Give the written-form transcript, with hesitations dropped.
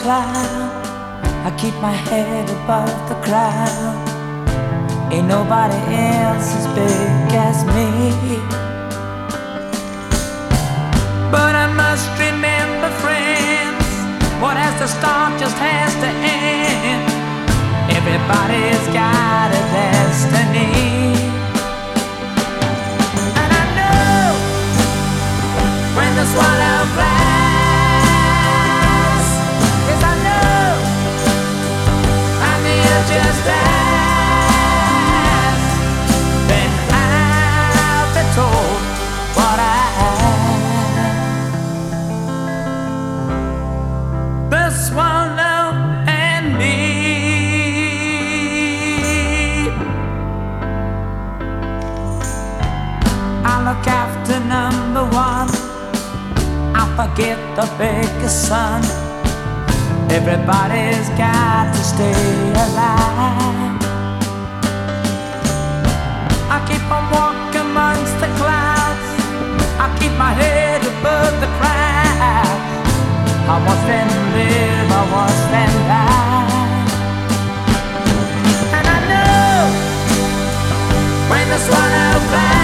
cloud. I keep my head above the crowd. Ain't nobody else as big as me. But I must remember, friends, what has to start just has to end. Everybody's got a destiny. And I know when the swallow flies, yes I know I'm here just as then I'll be told what I am. The swallow and me. I look after number one. I forget the biggest son. Everybody's got to stay alive. I keep on walking amongst the clouds. I keep my head above the crowd. I watch them live, I watch them die. And I know when the swallow flies,